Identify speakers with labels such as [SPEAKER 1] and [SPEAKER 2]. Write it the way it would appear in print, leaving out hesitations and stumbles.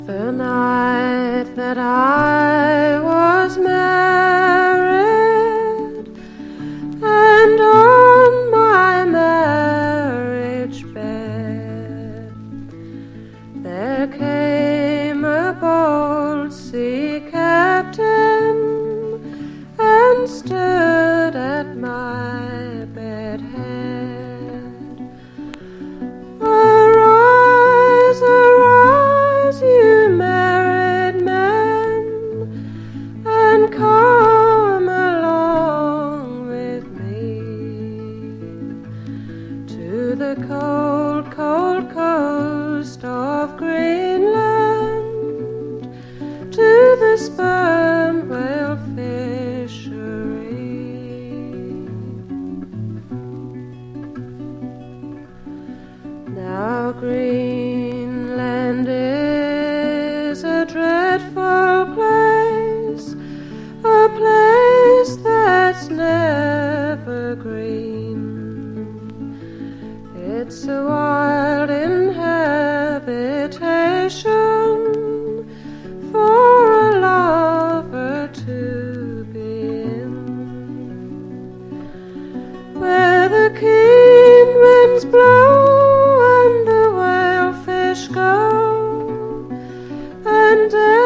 [SPEAKER 1] The night that I was married, and on my marriage bed there came a bold sea captain and stood at my bed head. Arise, arise, you married men, and come along with me to the cold, cold coast of Greenland, to the sperm whale fishery. Now Greenland is a dreadful place, a place that's never green. It's a wild inhabitation for a lover to be in, where the keen winds blow